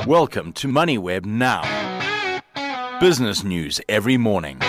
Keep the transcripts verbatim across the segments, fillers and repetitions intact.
Welcome to MoneyWeb Now. Business news every morning.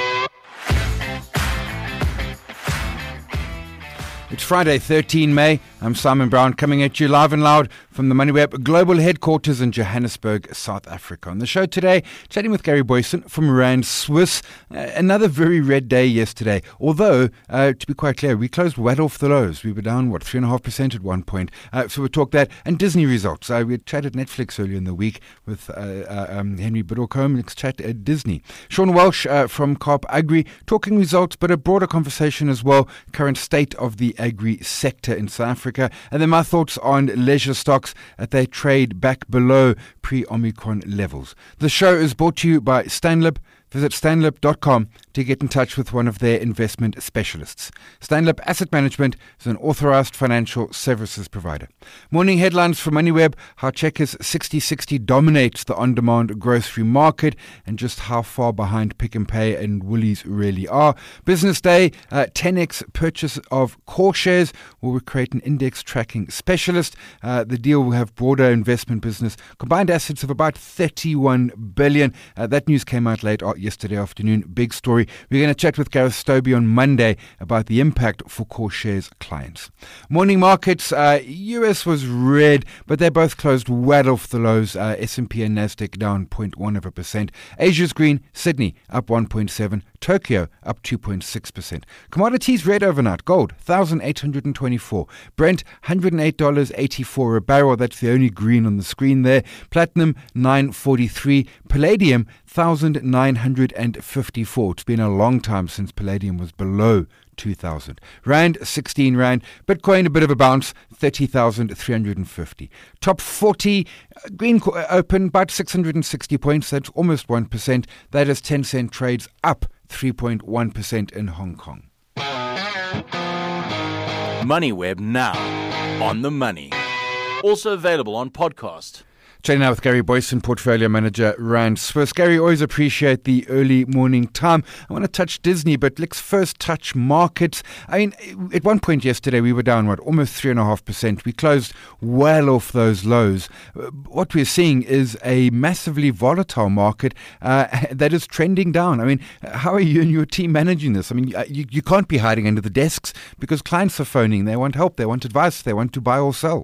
It's Friday, the thirteenth of May. I'm Simon Brown, coming at you live and loud from the MoneyWeb global headquarters in Johannesburg, South Africa. On the show today, chatting with Gary Boyson from Rand Swiss. Uh, another very red day yesterday. Although, uh, to be quite clear, we closed well off the lows. We were down, what, three point five percent at one point. Uh, so we'll talk that. And Disney results. Uh, we chatted Netflix earlier in the week with uh, uh, um, Henry Biddlecombe. Let's chat at Disney. Sean Welsh uh, from Carp Agri, talking results, but a broader conversation as well. Current state of the agri sector in South Africa. And then my thoughts on leisure stocks as they trade back below pre-Omicron levels. The show is brought to you by Stanlib. Visit stanlib dot com to get in touch with one of their investment specialists. Stanlib Asset Management is an authorized financial services provider. Morning headlines from MoneyWeb: how Checkers sixty sixty dominates the on-demand grocery market and just how far behind Pick n Pay and Woolies really are. Business Day: uh, ten x purchase of core shares will create an index tracking specialist. Uh, the deal will have broader investment business, combined assets of about thirty-one billion dollars. Uh, that news came out late yesterday afternoon. Big story. We're going to chat with Gareth Stobie on Monday about the impact for core shares clients. Morning markets, uh, U S was red, but they both closed well off the lows. Uh, S and P and Nasdaq down zero point one of a percent. Asia's green. Sydney up one point seven. Tokyo up two point six percent. Commodities red overnight. Gold one thousand eight hundred twenty-four. Brent one hundred eight dollars and eighty-four cents a barrel. That's the only green on the screen there. Platinum nine forty-three. Palladium one thousand nine hundred fifty-four. It's been a long time since palladium was below two thousand. Rand, sixteen Rand. Bitcoin, a bit of a bounce, thirty thousand three hundred fifty. Top forty, green open, about six hundred sixty points. That's almost one percent. That is ten cent trades up three point one percent in Hong Kong. MoneyWeb Now. On the money. Also available on podcast. Chatting now with Gary Boyson, Portfolio Manager, Rand Swiss. Gary, always appreciate the early morning time. I want to touch Disney, but let's first touch markets. I mean, at one point yesterday, we were down, what, almost three point five percent. We closed well off those lows. What we're seeing is a massively volatile market uh, that is trending down. I mean, how are you and your team managing this? I mean, you, you can't be hiding under the desks because clients are phoning. They want help. They want advice. They want to buy or sell.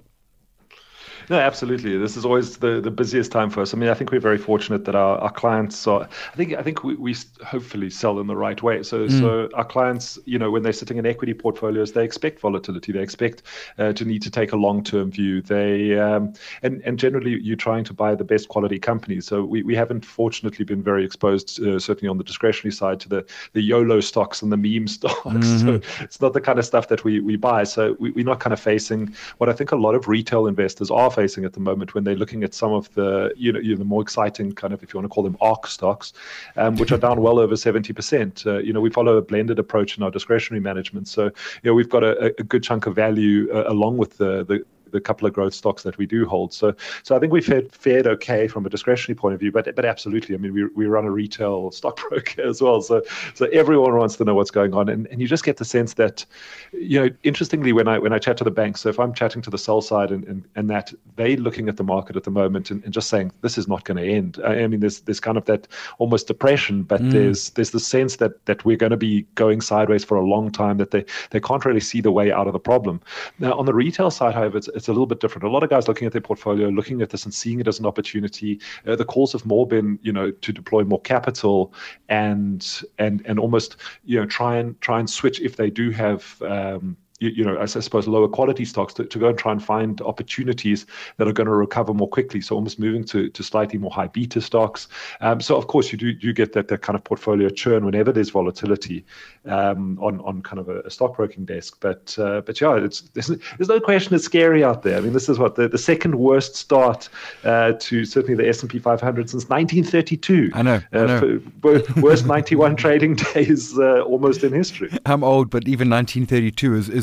No, absolutely. This is always the, the busiest time for us. I mean, I think we're very fortunate that our, our clients are, I think I think we, we hopefully sell in the right way. So mm. so our clients, you know, when they're sitting in equity portfolios, they expect volatility. They expect uh, to need to take a long-term view. They um, and, and generally you're trying to buy the best quality companies. So we, we haven't fortunately been very exposed, uh, certainly on the discretionary side, to the, the YOLO stocks and the meme stocks. Mm-hmm. So it's not the kind of stuff that we, we buy. So we, we're not kind of facing what I think a lot of retail investors are facing at the moment when they're looking at some of the, you know, you know the more exciting kind of, if you want to call them ARK stocks, um, which are down well over seventy percent. Uh, you know, we follow a blended approach in our discretionary management. So, you know, we've got a, a good chunk of value uh, along with the, the the couple of growth stocks that we do hold. So so I think we fared, fared okay from a discretionary point of view, but but absolutely. I mean, we we run a retail stockbroker as well. So so everyone wants to know what's going on. And, and you just get the sense that, you know, interestingly, when I when I chat to the banks, so if I'm chatting to the sell side and, and, and that, they're looking at the market at the moment and, and just saying, this is not going to end. I mean, there's there's kind of that almost depression, but mm. there's there's the sense that that we're going to be going sideways for a long time, that they, they can't really see the way out of the problem. Now, on the retail side, however, it's, it's a little bit different. A lot of guys looking at their portfolio, looking at this and seeing it as an opportunity. Uh, the calls have more been, you know, to deploy more capital and and and almost, you know, try and try and switch if they do have um, You, you know, I suppose lower quality stocks to, to go and try and find opportunities that are going to recover more quickly. So almost moving to, to slightly more high beta stocks. Um, so of course you do you get that, that kind of portfolio churn whenever there's volatility um, on on kind of a, a stockbroking desk. But uh, but yeah, it's there's, there's no question it's scary out there. I mean, this is what the, the second worst start uh, to certainly the S and P five hundred since nineteen thirty-two. I know. I know. Uh, worst ninety-one trading days uh, almost in history. I'm old, but even nineteen thirty-two is is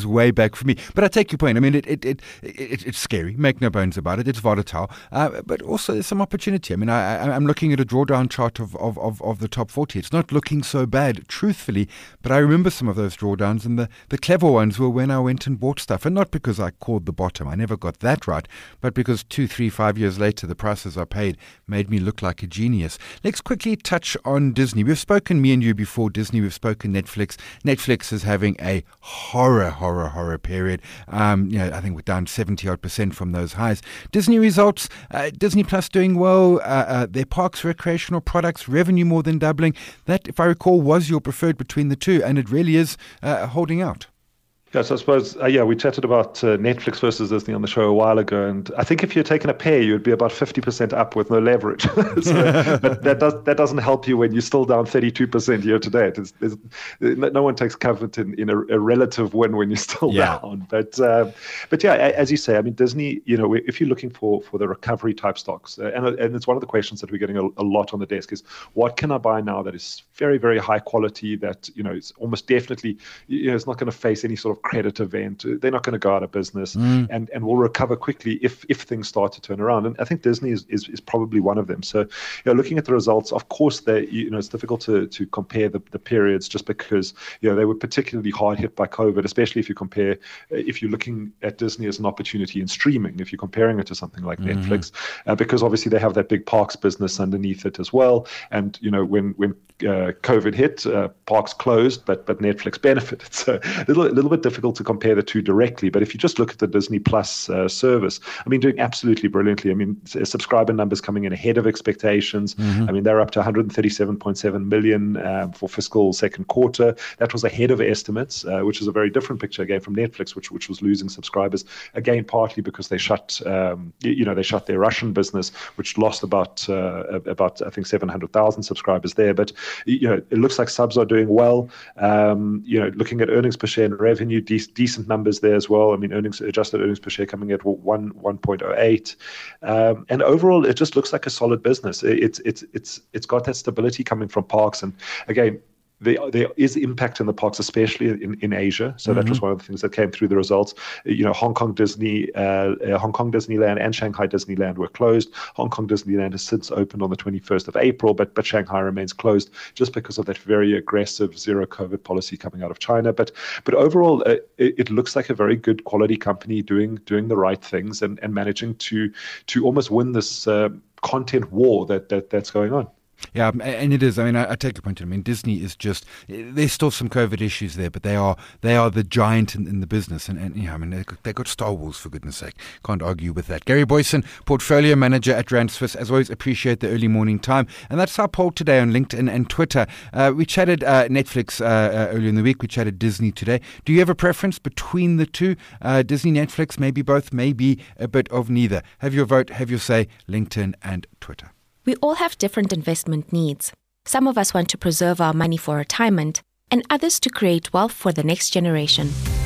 goes way back for me. But I take your point. I mean, it, it, it, it it's scary. Make no bones about it. It's volatile. Uh, but also there's some opportunity. I mean, I, I, I'm looking at a drawdown chart of, of, of, of the top forty. It's not looking so bad, truthfully. But I remember some of those drawdowns, and the, the clever ones were when I went and bought stuff. And not because I called the bottom. I never got that right. But because two, three, five years later, the prices I paid made me look like a genius. Let's quickly touch on Disney. We've spoken, me and you, before Disney. We've spoken Netflix. Netflix is having a horror, horror, horror period. Um, you know, I think we're down seventy odd percent from those highs. Disney results, uh, Disney Plus doing well. Uh, uh, their parks, recreational products, revenue more than doubling. That, if I recall, was your preferred between the two, and it really is uh, holding out. Yes, I suppose, uh, yeah, we chatted about uh, Netflix versus Disney on the show a while ago, and I think if you're taking a pair, you would be about fifty percent up with no leverage. So, but that, does, that doesn't help you when you're still down thirty-two percent year to date. It's, it's, no one takes comfort in, in a, a relative win when you're still yeah. down. But, uh, but yeah, as you say, I mean, Disney, you know, if you're looking for, for the recovery type stocks, uh, and, and it's one of the questions that we're getting a, a lot on the desk is, what can I buy now that is very, very high quality, that, you know, it's almost definitely, you know, it's not going to face any sort of credit event. They're not going to go out of business, mm. and, and will recover quickly if if things start to turn around. And I think Disney is, is, is probably one of them. So, you know, looking at the results, of course, they, you know, it's difficult to to compare the, the periods just because, you know, they were particularly hard hit by COVID, especially if you compare, if you're looking at Disney as an opportunity in streaming, if you're comparing it to something like mm-hmm. Netflix, uh, because obviously they have that big parks business underneath it as well. And, you know, when when uh, COVID hit, uh, parks closed, but but Netflix benefited. So a little, a little bit difficult to compare the two directly, but if you just look at the Disney Plus uh, service, I mean, doing absolutely brilliantly. I mean, subscriber numbers coming in ahead of expectations. Mm-hmm. I mean, they're up to one hundred thirty-seven point seven million um, for fiscal second quarter. That was ahead of estimates, uh, which is a very different picture again from Netflix, which which was losing subscribers again, partly because they shut, um, you know, they shut their Russian business, which lost about uh, about I think seven hundred thousand subscribers there. But you know, it looks like subs are doing well. Um, you know, looking at earnings per share and revenue, de- decent numbers there as well. I mean, earnings adjusted earnings per share coming at one one point oh eight, um, and overall, it just looks like a solid business. It's it's it's it's got that stability coming from parks, and again, There, there is impact in the parks, especially in, in Asia. So mm-hmm. that was one of the things that came through the results. You know, Hong Kong Disney, uh, uh, Hong Kong Disneyland and Shanghai Disneyland were closed. Hong Kong Disneyland has since opened on the twenty-first of April, but but Shanghai remains closed just because of that very aggressive zero COVID policy coming out of China. But but overall, uh, it, it looks like a very good quality company doing doing the right things and, and managing to to almost win this uh, content war that that that's going on. Yeah, and it is. I mean, I, I take your point. I mean, Disney is just, there's still some COVID issues there, but they are they are the giant in, in the business. And, and yeah, I mean, they've got, they've got Star Wars, for goodness sake. Can't argue with that. Gary Boyson, Portfolio Manager at Rand Swiss. As always, appreciate the early morning time. And that's our poll today on LinkedIn and Twitter. Uh, we chatted uh, Netflix uh, uh, earlier in the week. We chatted Disney today. Do you have a preference between the two? Uh, Disney, Netflix, maybe both, maybe a bit of neither. Have your vote, have your say, LinkedIn and Twitter. We all have different investment needs. Some of us want to preserve our money for retirement, and others to create wealth for the next generation.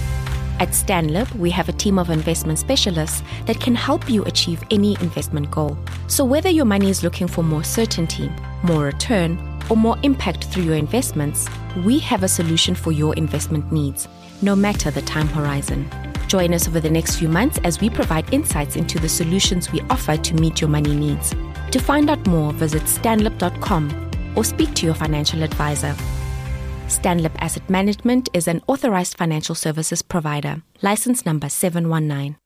At Stanlib, we have a team of investment specialists that can help you achieve any investment goal. So whether your money is looking for more certainty, more return, or more impact through your investments, we have a solution for your investment needs, no matter the time horizon. Join us over the next few months as we provide insights into the solutions we offer to meet your money needs. To find out more, visit stanlib dot com or speak to your financial advisor. Stanlib Asset Management is an authorized financial services provider. License number seven one nine.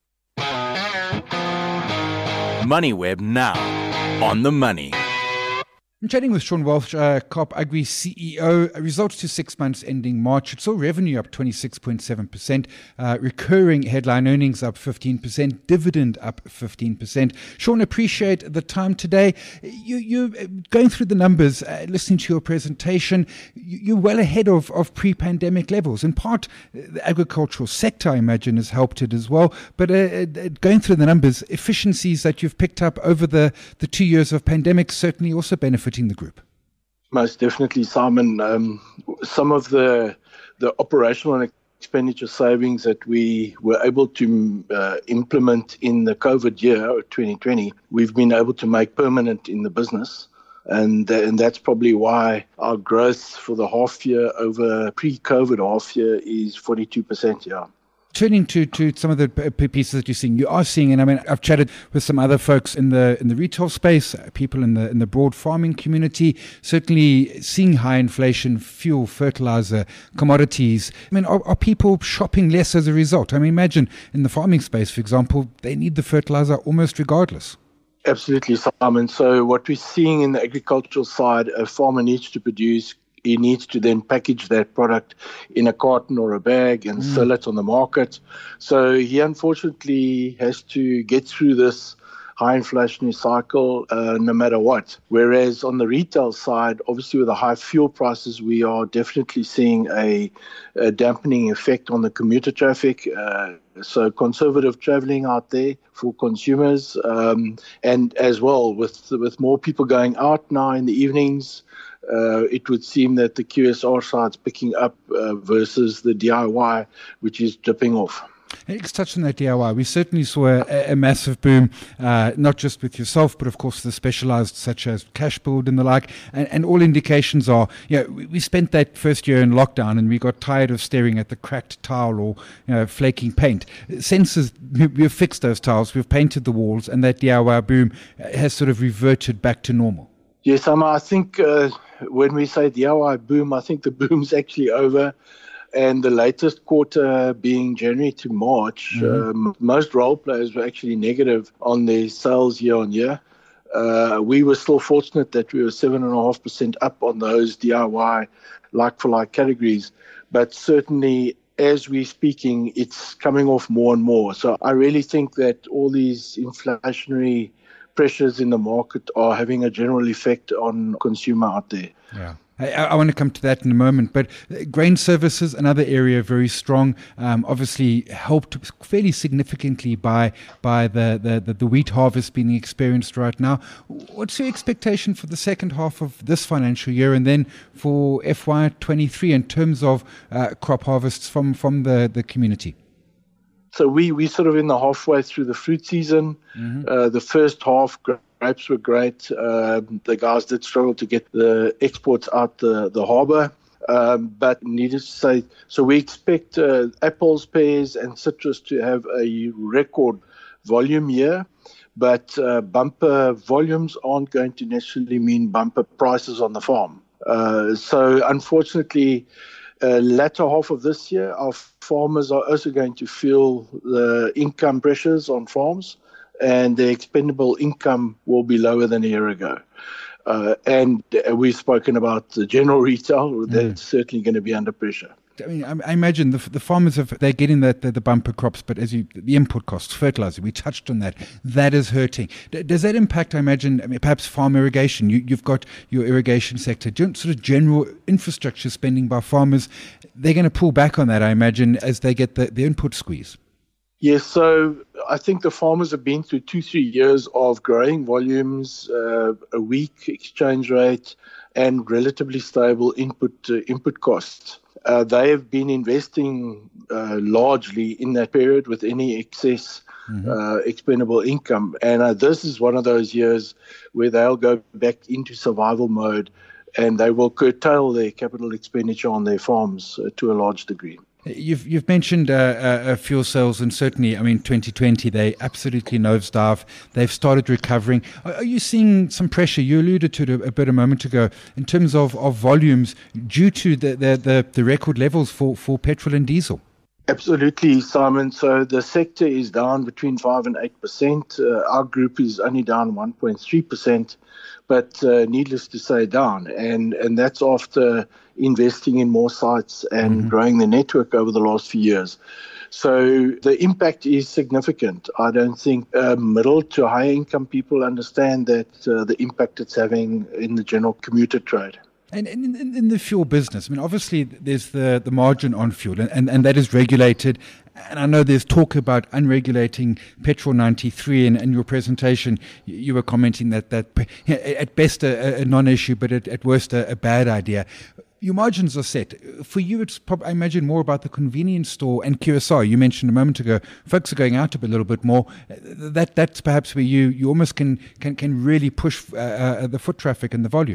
MoneyWeb now. On the money. I'm chatting with Sean Walsh, uh, Kaap Agri C E O. Results to six months ending March. It saw revenue up twenty-six point seven percent, uh, recurring headline earnings up fifteen percent, dividend up fifteen percent. Sean, appreciate the time today. You, you're going through the numbers, uh, listening to your presentation. You're well ahead of, of pre-pandemic levels. In part, the agricultural sector, I imagine, has helped it as well. But uh, going through the numbers, efficiencies that you've picked up over the, the two years of pandemic certainly also benefit the group. Most definitely, Simon. Um, some of the the operational and expenditure savings that we were able to uh, implement in the COVID year, twenty twenty, we've been able to make permanent in the business. And, and that's probably why our growth for the half year over pre-COVID half year is forty-two percent, yeah. Turning to, to some of the p- pieces that you're seeing, you are seeing, and I mean, I've chatted with some other folks in the in the retail space, uh, people in the in the broad farming community, certainly seeing high inflation, fuel, fertilizer, commodities. I mean, are, are people shopping less as a result? I mean, imagine in the farming space, for example, they need the fertilizer almost regardless. Absolutely, Simon. So what we're seeing in the agricultural side, a farmer needs to produce. He needs to then package that product in a carton or a bag and mm. sell it on the market. So he unfortunately has to get through this high inflationary cycle uh, no matter what. Whereas on the retail side, obviously with the high fuel prices, we are definitely seeing a, a dampening effect on the commuter traffic. Uh, so conservative traveling out there for consumers. Um, and as well, with with more people going out now in the evenings, Uh, it would seem that the Q S R side's picking up uh, versus the D I Y, which is dipping off. Let's touch on that D I Y. We certainly saw a, a massive boom, uh, not just with yourself, but of course the specialized such as Cashbuild and the like. And, and all indications are, yeah, we, we spent that first year in lockdown and we got tired of staring at the cracked tile or you know, flaking paint. Senses, we've fixed those tiles, we've painted the walls, and that D I Y boom has sort of reverted back to normal. Yes, Amma, I think uh, when we say D I Y boom, I think the boom's actually over. And the latest quarter being January to March, mm-hmm. um, most role players were actually negative on their sales year on year. Uh, we were still fortunate that we were seven point five percent up on those D I Y like-for-like categories. But certainly, as we're speaking, it's coming off more and more. So I really think that all these inflationary pressures in the market are having a general effect on consumer out there. Yeah. I, I want to come to that in a moment, but grain services, another area very strong, um, obviously helped fairly significantly by by the, the, the, the wheat harvest being experienced right now. What's your expectation for the second half of this financial year and then for F Y twenty-three in terms of uh, crop harvests from, from the, the community? So we we sort of in the halfway through the fruit season. Mm-hmm. Uh, the first half grapes were great. Uh, the guys did struggle to get the exports out the the harbour, um, but needless to say, so we expect uh, apples, pears, and citrus to have a record volume year. But uh, bumper volumes aren't going to necessarily mean bumper prices on the farm. Uh, so unfortunately. Uh, latter half of this year, our farmers are also going to feel the income pressures on farms, and the expendable income will be lower than a year ago. Uh, and we've spoken about the general retail, that's mm. certainly going to be under pressure. I mean, I imagine the the farmers have they're getting that the, the bumper crops, but as you the input costs, fertilizer, we touched on that. That is hurting. D- does that impact? I imagine, I mean, perhaps farm irrigation. You, you've got your irrigation sector, sort of general infrastructure spending by farmers. They're going to pull back on that, I imagine, as they get the, the input squeeze. Yes, so I think the farmers have been through two, three years of growing volumes, uh, a weak exchange rate, and relatively stable input uh, input costs. Uh, they have been investing uh, largely in that period with any excess mm-hmm. uh, expendable income. And uh, this is one of those years where they'll go back into survival mode and they will curtail their capital expenditure on their farms uh, to a large degree. You've you've mentioned uh, uh, fuel cells, and certainly, I mean, twenty twenty, they absolutely nosedive. They've started recovering. Are, are you seeing some pressure? You alluded to it a bit a moment ago in terms of, of volumes due to the, the, the, the record levels for, for petrol and diesel. Absolutely, Simon. So the sector is down between five and eight percent. Uh, our group is only down one point three percent, but uh, needless to say, down. And and that's after investing in more sites and mm-hmm. growing the network over the last few years. So the impact is significant. I don't think uh, middle to high income people understand that uh, the impact it's having in the general commuter trade. And in, in, in the fuel business, I mean, obviously there's the, the margin on fuel, and, and, and that is regulated. And I know there's talk about unregulating Petrol ninety-three. And in your presentation, you were commenting that, that at best a, a non-issue, but at, at worst a, a bad idea. Your margins are set. For you, it's probably, I imagine, more about the convenience store and Q S R. You mentioned a moment ago, folks are going out a little bit more. That That's perhaps where you, you almost can, can, can really push uh, uh, the foot traffic and the volumes.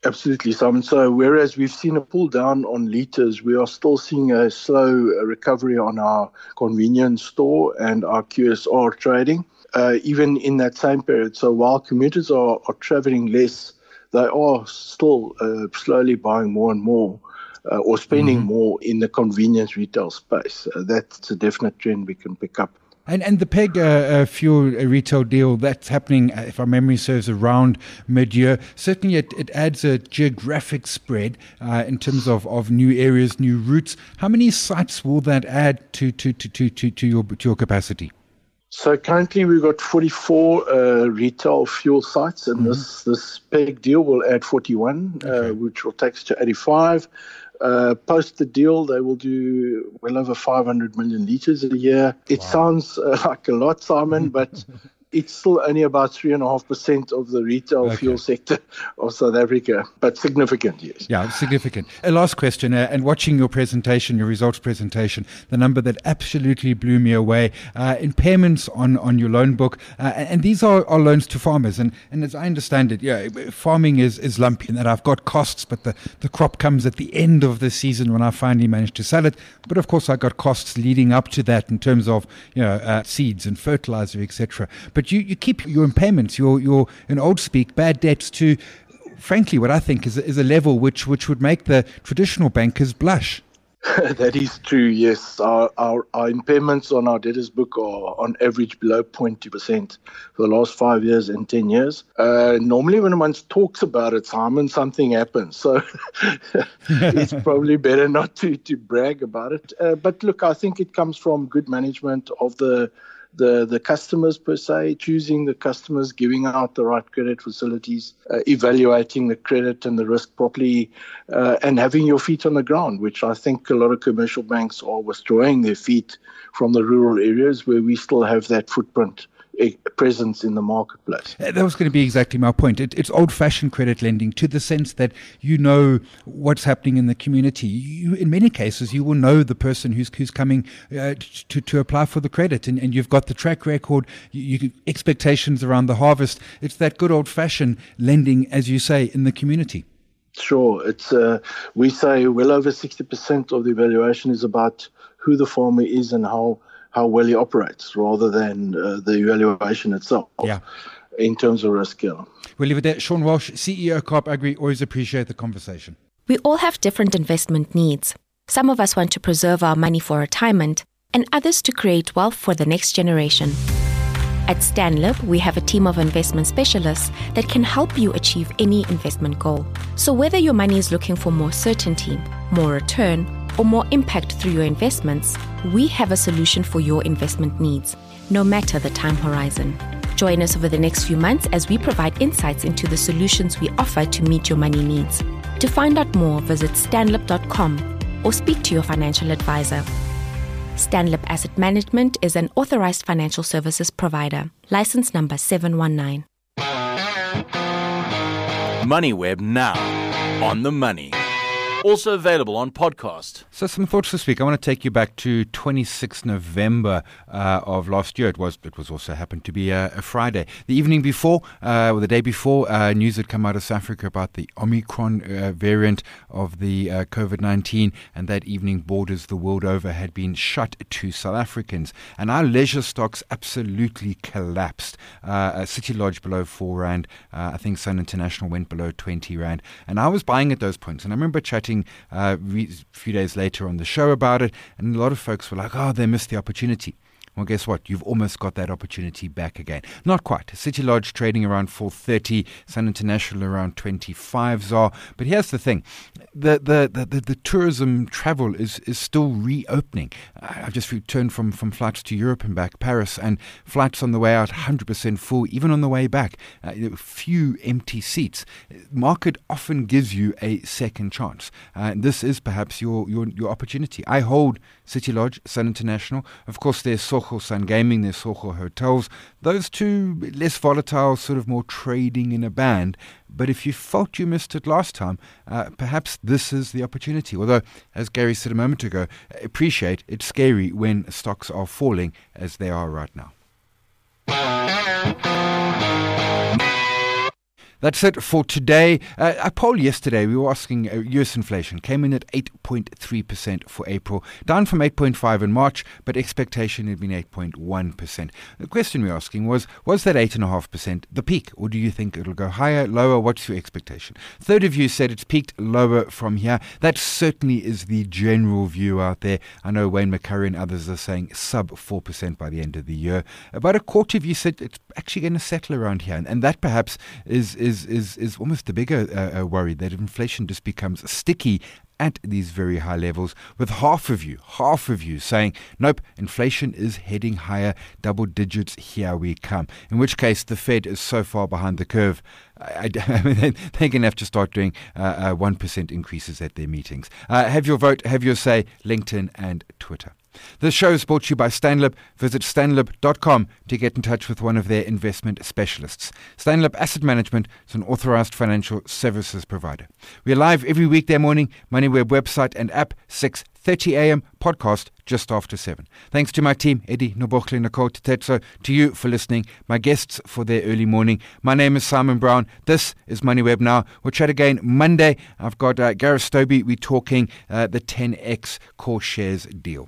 Absolutely, Simon. So whereas we've seen a pull down on litres, we are still seeing a slow recovery on our convenience store and our Q S R trading, uh, even in that same period. So while commuters are, are travelling less, they are still uh, slowly buying more and more uh, or spending mm-hmm. more in the convenience retail space. Uh, that's a definite trend we can pick up. And and the P E G uh, uh, fuel retail deal, that's happening, uh, if our memory serves, around mid-year. Certainly it, it adds a geographic spread uh, in terms of, of new areas, new routes. How many sites will that add to to, to, to, to, to your to your capacity? So currently we've got forty-four uh, retail fuel sites, and mm-hmm. this, this P E G deal will add forty-one, okay. uh, which will take us to eighty-five. Uh, post the deal, they will do well over five hundred million litres a year. It wow. sounds uh, like a lot, Simon, but it's still only about three point five percent of the retail okay. fuel sector of South Africa, but significant, yes. Yeah, significant. A last question, uh, and watching your presentation, your results presentation, the number that absolutely blew me away, uh, impairments on, on your loan book, uh, and these are, are loans to farmers, and, and as I understand it, yeah, farming is, is lumpy in that I've got costs, but the, the crop comes at the end of the season when I finally manage to sell it, but of course I got costs leading up to that in terms of, you know, uh, seeds and fertilizer, et cetera. But you, you keep your impairments, your your in old speak, bad debts to, frankly, what I think is is a level which which would make the traditional bankers blush. That is true, yes. Our, our our impairments on our debtors book are on average below zero point two percent for the last five years and ten years. Uh, normally when one talks about it, Simon, something happens. So it's probably better not to, to brag about it. Uh, but look, I think it comes from good management of the The, the customers per se, choosing the customers, giving out the right credit facilities, uh, evaluating the credit and the risk properly, uh, and having your feet on the ground, which I think a lot of commercial banks are withdrawing their feet from the rural areas where we still have that footprint presence in the marketplace. That was going to be exactly my point. It, it's old-fashioned credit lending to the sense that you know what's happening in the community. You, in many cases, you will know the person who's who's coming uh, to to apply for the credit, and, and you've got the track record, you, you expectations around the harvest. It's that good old-fashioned lending, as you say, in the community. Sure. It's uh, we say well over sixty percent of the evaluation is about who the farmer is and how how well he operates, rather than uh, the evaluation itself. Yeah. In terms of risk. Yeah. We'll leave it there. Sean Walsh, C E O Kaap Agri, always appreciate the conversation. We all have different investment needs. Some of us want to preserve our money for retirement, and others to create wealth for the next generation. At Stanlib, we have a team of investment specialists that can help you achieve any investment goal. So whether your money is looking for more certainty, more return, or more impact through your investments, we have a solution for your investment needs, no matter the time horizon. Join us over the next few months as we provide insights into the solutions we offer to meet your money needs. To find out more, visit stanlib dot com or speak to your financial advisor. Stanlib Asset Management is an authorized financial services provider. License number seven one nine. MoneyWeb now, on the money. Also available on podcast. So some thoughts this week. I want to take you back to twenty-sixth of November uh, of last year. It was it was also happened to be a, a Friday. The evening before, uh, or the day before, uh, news had come out of South Africa about the Omicron uh, variant of the uh, COVID nineteen, and that evening borders the world over had been shut to South Africans. And our leisure stocks absolutely collapsed. Uh, City Lodge below four rand. Uh, I think Sun International went below twenty rand. And I was buying at those points. And I remember chatting a uh, re- few days later on the show about it, and a lot of folks were like, oh, they missed the opportunity. Well, guess what? You've almost got that opportunity back again. Not quite. City Lodge trading around four thirty, Sun International around twenty-five Z A R. But here's the thing. The the, the, the, the tourism travel is, is still reopening. I've just returned from, from flights to Europe and back, Paris, and flights on the way out one hundred percent full, even on the way back. Uh, few empty seats. Market often gives you a second chance. Uh, and this is perhaps your, your, your opportunity. I hold City Lodge, Sun International. Of course, there's Soho Sun Gaming, there's Soho Hotels. Those two less volatile, sort of more trading in a band. But if you felt you missed it last time, uh, perhaps this is the opportunity. Although, as Gary said a moment ago, appreciate it's scary when stocks are falling as they are right now. That's it for today. Uh, a poll yesterday, we were asking uh, U S inflation came in at eight point three percent for April, down from eight point five in March, but expectation had been eight point one percent. The question we were asking was, was that eight point five percent the peak, or do you think it'll go higher, lower? What's your expectation? A third of you said it's peaked lower from here. That certainly is the general view out there. I know Wayne McCurry and others are saying sub four percent by the end of the year. About a quarter of you said it's actually going to settle around here, and, and that perhaps is is is is almost a bigger uh, uh, worry, that inflation just becomes sticky at these very high levels, with half of you, half of you saying, nope, inflation is heading higher, double digits, here we come. In which case, the Fed is so far behind the curve, I, I mean, they're going to have to start doing uh, uh, one percent increases at their meetings. Uh, have your vote, have your say, LinkedIn and Twitter. This show is brought to you by Stanlib. Visit stanlib dot com to get in touch with one of their investment specialists. Stanlib Asset Management is an authorized financial services provider. We are live every weekday morning, MoneyWeb website and app, six thirty a.m., podcast just after seven. Thanks to my team, Eddie Nobokle, Nicole Tetetso, to you for listening, my guests for their early morning. My name is Simon Brown. This is MoneyWeb Now. We'll chat again Monday. I've got uh, Gareth Stobie. We're talking uh, the ten X core shares deal.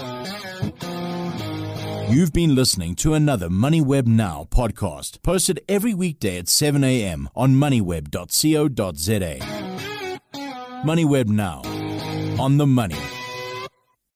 You've been listening to another MoneyWeb Now podcast, posted every weekday at seven a.m. on moneyweb dot co dot za. MoneyWeb Now, on the money.